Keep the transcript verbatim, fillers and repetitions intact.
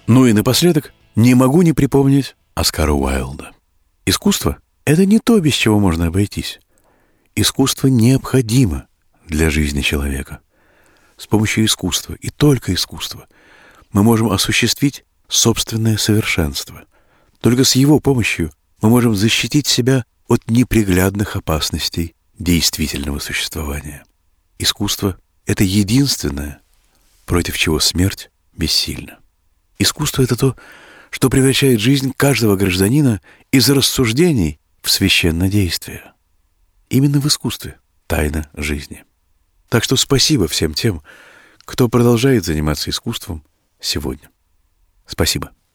Ну и напоследок не могу не припомнить Оскара Уайльда. Искусство — это не то, без чего можно обойтись. Искусство необходимо для жизни человека. С помощью искусства, и только искусства, мы можем осуществить собственное совершенство. Только с его помощью мы можем защитить себя от неприглядных опасностей действительного существования. Искусство — это единственное, против чего смерть бессильна. Искусство — это то, что превращает жизнь каждого гражданина из рассуждений в священное действие. Именно в искусстве тайна жизни. Так что спасибо всем тем, кто продолжает заниматься искусством сегодня. Спасибо.